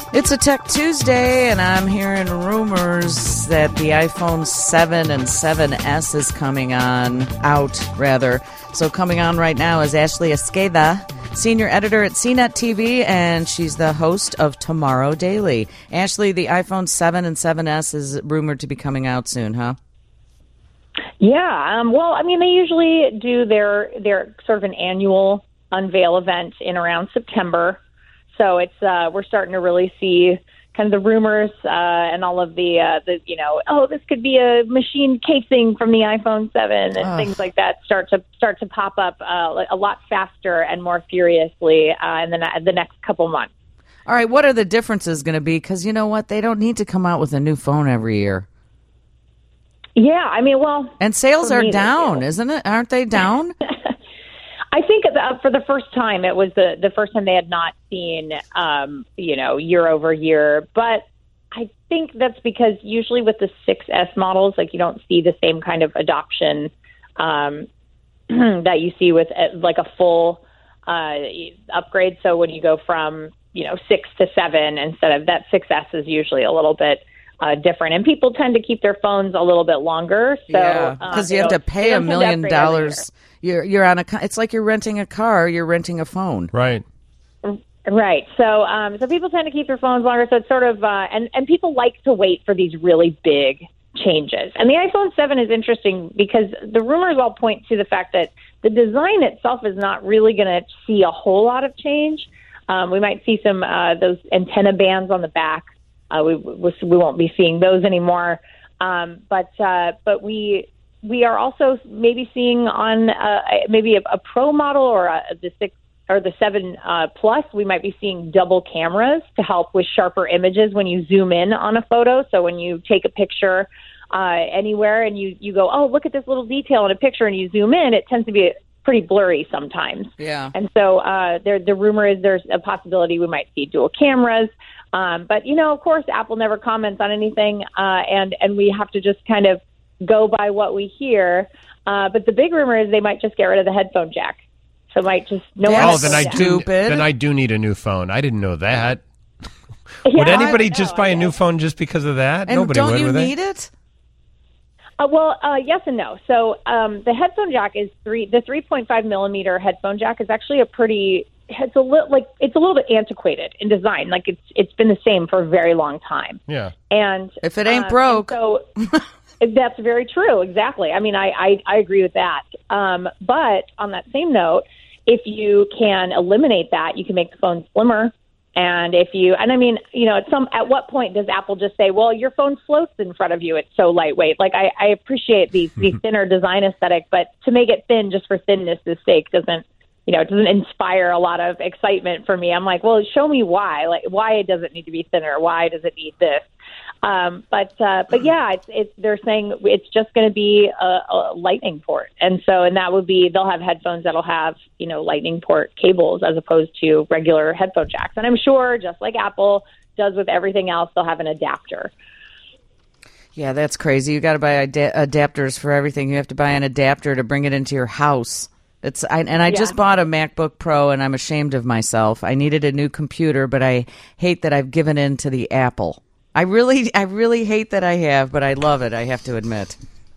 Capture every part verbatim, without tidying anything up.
It's a Tech Tuesday, and I'm hearing rumors that the iPhone seven and seven S is coming on, out, rather. So coming on right now is Ashley Esqueda, senior editor at C net T V, and she's the host of Tomorrow Daily. Ashley, the iPhone seven and seven S is rumored to be coming out soon, huh? Yeah. Um, well, I mean, they usually do their, their sort of an annual unveil event in around September. So it's uh, we're starting to really see kind of the rumors uh, and all of the, uh, the, you know, oh, this could be a machine casing from the iPhone seven and Ugh. things like that start to start to pop up uh, a lot faster and more furiously uh, in the, the next couple months. All right, what are the differences going to be? Because you know what? They don't need to come out with a new phone every year. Yeah, I mean, well... And sales are me, down, isn't it? Aren't they down? I think uh, for the first time, it was the, the first time they had not seen, um, you know, year over year. But I think that's because usually with the six S models, like you don't see the same kind of adoption um, that you see with uh, like a full uh, upgrade. So when you go from, you know, six to seven instead of that six S is usually a little bit uh, different. And people tend to keep their phones a little bit longer. So yeah, because um, you have to pay a million dollars. You're you're on a. It's like you're renting a car. You're renting a phone. Right. Right. So um, so people tend to keep their phones longer. So it's sort of uh, and and people like to wait for these really big changes. And the iPhone seven is interesting because the rumors all point to the fact that the design itself is not really going to see a whole lot of change. Um, we might see some uh, those antenna bands on the back. Uh, we we won't be seeing those anymore. Um, but uh, but we. We are also maybe seeing on uh, maybe a, a Pro model or a, the six or the seven uh, Plus, we might be seeing double cameras to help with sharper images when you zoom in on a photo. So when you take a picture uh, anywhere and you, you go, oh, look at this little detail in a picture, and you zoom in, it tends to be pretty blurry sometimes. Yeah. And so uh, there, the rumor is there's a possibility we might see dual cameras. Um, but, you know, of course, Apple never comments on anything, uh, and, and we have to just kind of go by what we hear, uh, but the big rumor is they might just get rid of the headphone jack. So might just no. That's oh, then I jack. do. Stupid. Then I do need a new phone. I didn't know that. Yeah, would anybody I just know, buy I a new know. phone just because of that? And Nobody don't would, you would need they? it? Uh, well, uh, yes and no. So um, the headphone jack is three. The three point five millimeter headphone jack is actually a pretty. It's a little like it's a little bit antiquated in design. Like it's it's been the same for a very long time. Yeah. And If it ain't um, broke. so. That's very true. Exactly. I mean, I, I, I agree with that. Um, but on that same note, if you can eliminate that, you can make the phone slimmer. And if you, and I mean, you know, at some, at what point does Apple just say, well, your phone floats in front of you, it's so lightweight? Like, I, I appreciate the, the thinner design aesthetic, but to make it thin just for thinness' sake doesn't, you know, it doesn't inspire a lot of excitement for me. I'm like, well, show me why. Like, why does it need to be thinner? Why does it need this? Um, but uh, but yeah, it's, it's they're saying it's just going to be a, a lightning port, and so and that would be they'll have headphones that'll have you know lightning port cables as opposed to regular headphone jacks. And I'm sure, just like Apple does with everything else, they'll have an adapter. Yeah, that's crazy. You got to buy ad- adapters for everything. You have to buy an adapter to bring it into your house. It's I, and I Yeah. just bought a MacBook Pro, and I'm ashamed of myself. I needed a new computer, but I hate that I've given in to the Apple. I really, I really hate that I have, but I love it. I have to admit.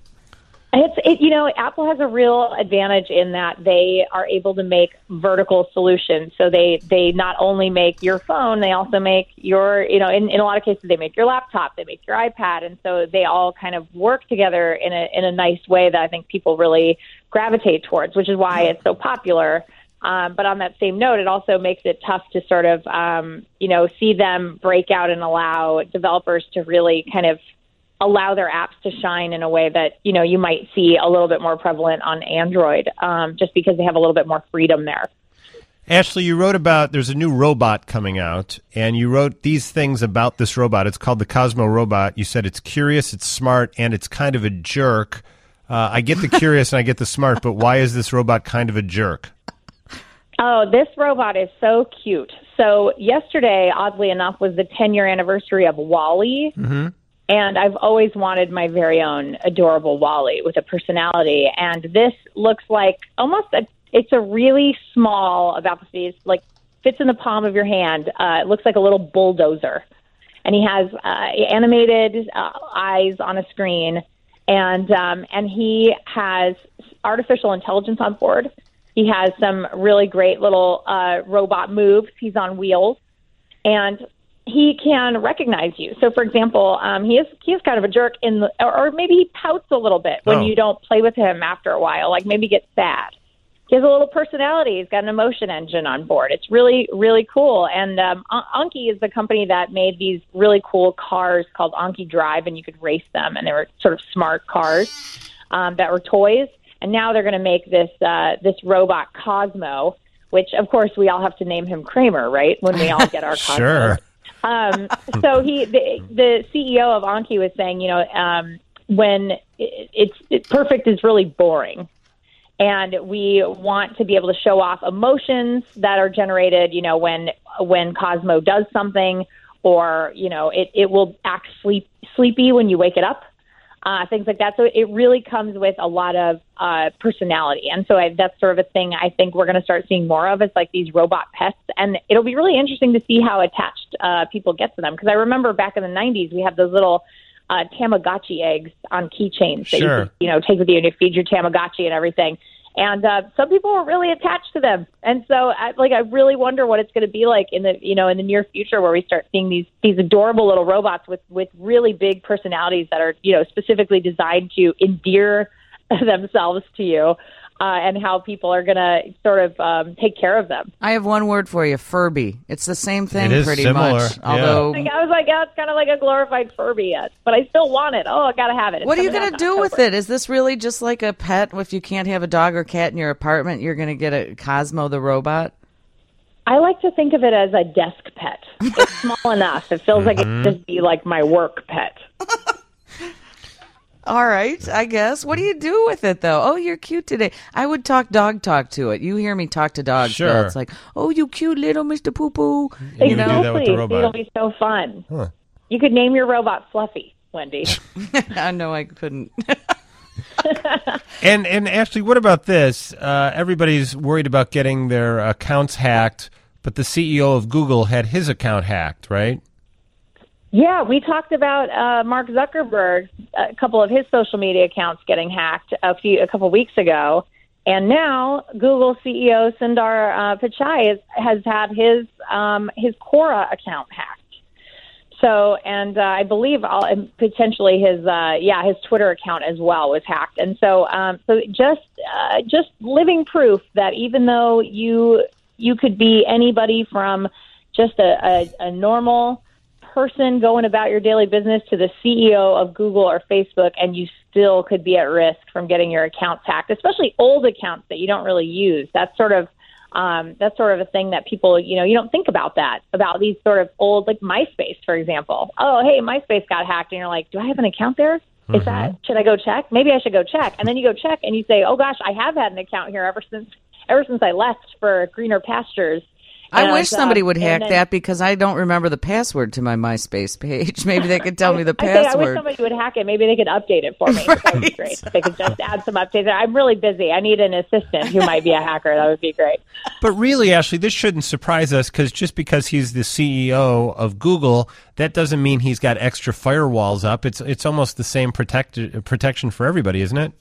It's it, you know, Apple has a real advantage in that they are able to make vertical solutions. So they, they not only make your phone, they also make your, you know, in, in a lot of cases, they make your laptop, they make your iPad. And so they all kind of work together in a, in a nice way that I think people really gravitate towards, which is why it's so popular. Um, but on that same note, it also makes it tough to sort of, um, you know, see them break out and allow developers to really kind of allow their apps to shine in a way that, you know, you might see a little bit more prevalent on Android, um, just because they have a little bit more freedom there. Ashley, you wrote about, there's a new robot coming out, and you wrote these things about this robot. It's called the Cosmo Robot. You said it's curious, it's smart, and it's kind of a jerk. Uh, I get the curious and I get the smart, but why is this robot kind of a jerk? Oh, this robot is so cute. So yesterday, oddly enough, was the ten-year anniversary of WALL-E. Mm-hmm. And I've always wanted my very own adorable WALL-E with a personality. And this looks like almost a, it's a really small, about the size, like fits in the palm of your hand. Uh, it looks like a little bulldozer. And he has uh, animated uh, eyes on a screen. And um, and he has artificial intelligence on board. He has some really great little uh, robot moves. He's on wheels. And he can recognize you. So, for example, um, he is he is kind of a jerk in the, or, or maybe he pouts a little bit when oh. you don't play with him after a while, like maybe gets sad. He has a little personality. He's got an emotion engine on board. It's really, really cool. And um, Anki is the company that made these really cool cars called Anki Drive, and you could race them, and they were sort of smart cars um, that were toys. And now they're going to make this uh, this robot Cosmo, which, of course, we all have to name him Kramer, right, when we all get our Cosmo. Sure. Um, so he, the, the C E O of Anki was saying, you know, um, when it, it's it, perfect is really boring. And we want to be able to show off emotions that are generated, you know, when when Cosmo does something, or, you know, it, it will act sleep, sleepy when you wake it up, uh, things like that. So it really comes with a lot of uh, personality. And so I, that's sort of a thing I think we're going to start seeing more of, is like these robot pets. And it'll be really interesting to see how attached uh, people get to them. Because I remember back in the nineties, we had those little uh, Tamagotchi eggs on keychains that Sure. you could, you know, take with you and feed your Tamagotchi and everything. And uh, some people were really attached to them, and so I, like I really wonder what it's going to be like in the you know in the near future, where we start seeing these these adorable little robots with with really big personalities that are you know specifically designed to endear themselves to you, uh, and how people are going to sort of um, take care of them. I have one word for you, Furby. It's the same thing, It is pretty similar, much. yeah. Although, Like, I was like, yeah, it's kind of like a glorified Furby, yet, but I still want it. Oh, I gotta have it. It's what are you coming going out to in do with October. it? Is this really just like a pet? If you can't have a dog or cat in your apartment, you're going to get a Cosmo the robot? I like to think of it as a desk pet. It's small enough. It feels like it could just be like my work pet. All right, I guess. What do you do with it, though? Oh, you're cute today. I would talk dog talk to it. You hear me talk to dogs. Sure. Bill. It's like, oh, you cute little Mister Poo Poo. You You would know? do that with the Exactly. robot. It'll be so fun. Huh. You could name your robot Fluffy, Wendy. I know I couldn't. And and Ashley, what about this? Uh, everybody's worried about getting their accounts hacked, but the C E O of Google had his account hacked, right? Yeah, we talked about uh, Mark Zuckerberg, a couple of his social media accounts getting hacked a few a couple weeks ago, and now Google C E O Sundar uh, Pichai has, has had his um, his Quora account hacked. So, and uh, I believe all, and potentially his uh, yeah his Twitter account as well was hacked. And so, um, so just uh, just living proof that even though you you could be anybody from just a, a, a normal person going about your daily business to the C E O of Google or Facebook, and you still could be at risk from getting your accounts hacked, especially old accounts that you don't really use. That's sort of um, that's sort of a thing that people, you know, you don't think about that, about these sort of old, like MySpace, for example. Oh, hey, MySpace got hacked, and you're like, do I have an account there? Is Mm-hmm. that, should I go check? Maybe I should go check. And then you go check, and you say, oh gosh, I have had an account here ever since ever since I left for greener pastures. I And, wish somebody uh, would and hack then- that, because I don't remember the password to my MySpace page. Maybe they could tell me the I, think I wish password. somebody would hack it. Maybe they could update it for me. That would be great. They could just add some updates. I'm really busy. I need an assistant who might be a hacker. That would be great. But really, Ashley, this shouldn't surprise us, because just because he's the C E O of Google, that doesn't mean he's got extra firewalls up. It's it's almost the same protect, protection for everybody, isn't it?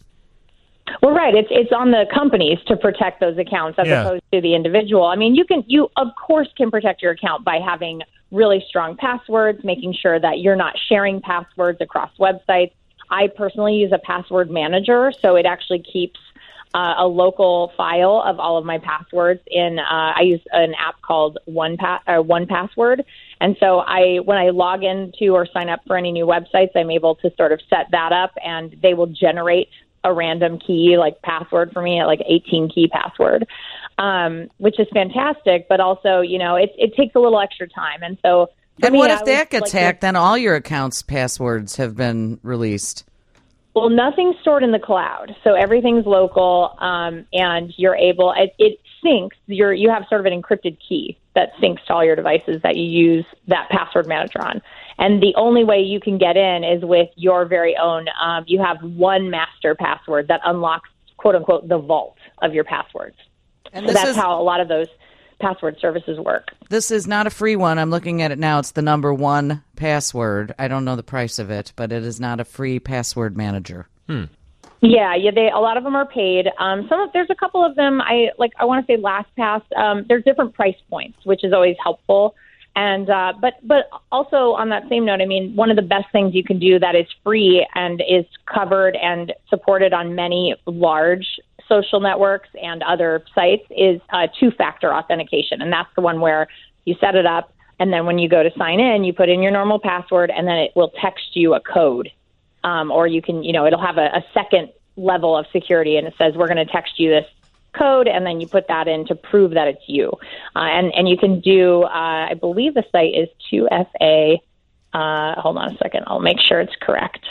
Well, right. It's it's on the companies to protect those accounts as Yeah. opposed to the individual. I mean, you can you of course can protect your account by having really strong passwords, making sure that you're not sharing passwords across websites. I personally use a password manager, so it actually keeps uh, a local file of all of my passwords in. Uh, I use an app called One pa- or One Password, and so I when I log into or sign up for any new websites, I'm able to sort of set that up, and they will generate a random key, like password for me, like eighteen key password, um, which is fantastic. But also, you know, it, it takes a little extra time. And so, for And me, what I if would that gets like hacked? to- Then all your accounts' passwords have been released. Well, nothing's stored in the cloud, so everything's local, um, and you're able. It, it syncs. You're you have sort of an encrypted key that syncs to all your devices that you use that password manager on. And the only way you can get in is with your very own. Um, you have one master password that unlocks, quote unquote, the vault of your passwords. And So this that's is how a lot of those password services work. This is not a free one. I'm looking at it now. It's the number one password. I don't know the price of it, but it is not a free password manager. Hmm. Yeah, yeah. They a lot of them are paid. Um, some of there's a couple of them. I like. I want to say LastPass. Um, there's different price points, which is always helpful. And uh, but but also on that same note, I mean, one of the best things you can do that is free and is covered and supported on many large social networks and other sites is uh, two-factor authentication. And that's the one where you set it up, and then when you go to sign in, you put in your normal password, and then it will text you a code. Um, or you can, you know, it'll have a, a second level of security, and it says, we're going to text you this code, and then you put that in to prove that it's you. Uh, and, and you can do, uh, I believe the site is two F A. Uh, hold on a second. I'll make sure it's correct.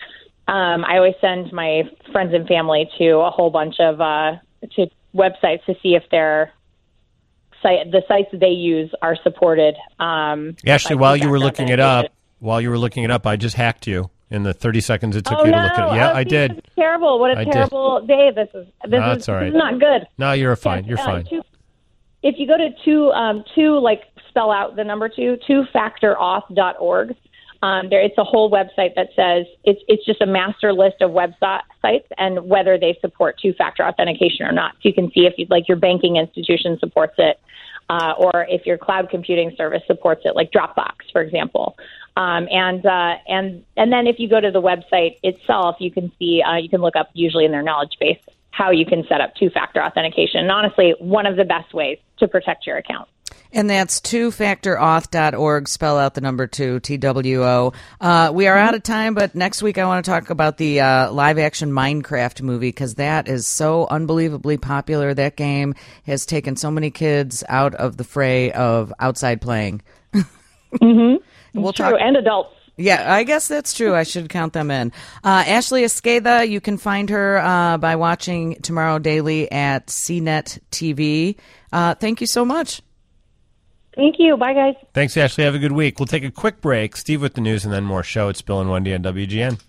Um, I always send my friends and family to a whole bunch of uh, to websites to see if their site, the sites they use are supported. Um, Ashley, while you were looking it up, while you were looking it up, I just hacked you in the thirty seconds it took oh, you to no. look at it. Yeah, oh, I see, did. This is terrible. What a I terrible did. day this is. This, no, is, that's all right. this is not good. No, you're fine. You're uh, fine. Two, if you go to two, um, two, like spell out the number two, two factor auth dot org. Um, there, it's a whole website that says it's it's just a master list of websites and whether they support two-factor authentication or not. So you can see if you, like your banking institution supports it, uh, or if your cloud computing service supports it, like Dropbox, for example. Um, and uh, and and then if you go to the website itself, you can see uh, you can look up usually in their knowledge base how you can set up two-factor authentication. And honestly, one of the best ways to protect your account. And that's two factor auth dot org. Spell out the number two, T W O. Uh, we are out of time, but next week I want to talk about the uh, live-action Minecraft movie because that is so unbelievably popular. That game has taken so many kids out of the fray of outside playing. Mm-hmm. We'll True, talk- and adults. Yeah, I guess that's true. I should count them in. Uh, Ashley Esqueda, you can find her uh, by watching Tomorrow Daily at C net T V. Uh, thank you so much. Thank you. Bye, guys. Thanks, Ashley. Have a good week. We'll take a quick break. Steve with the news and then more show. It's Bill and Wendy on W G N.